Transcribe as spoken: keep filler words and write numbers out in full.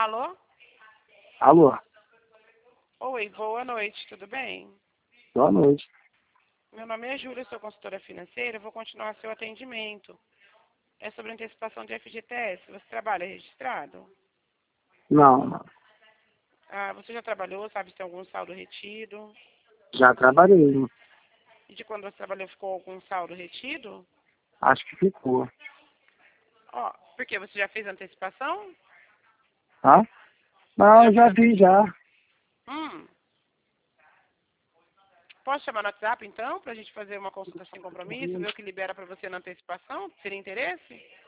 Alô? Alô, Oi, boa noite, tudo bem? boa noite. Meu nome é Júlia, sou consultora financeira, eu vou continuar seu atendimento. É sobre antecipação de F G T S. Você trabalha registrado? Não, não. Ah, você já trabalhou, sabe se tem algum saldo retido? Já trabalhei. E de quando você trabalhou ficou algum saldo retido? Acho que ficou. Ó, por quê? Você já fez antecipação? Tá? Você Não, já eu fez já vi, antecipação? já. Hum. Posso chamar no WhatsApp, então, para a gente fazer uma consulta sem compromisso, ver o que libera para você na antecipação? Seria interesse?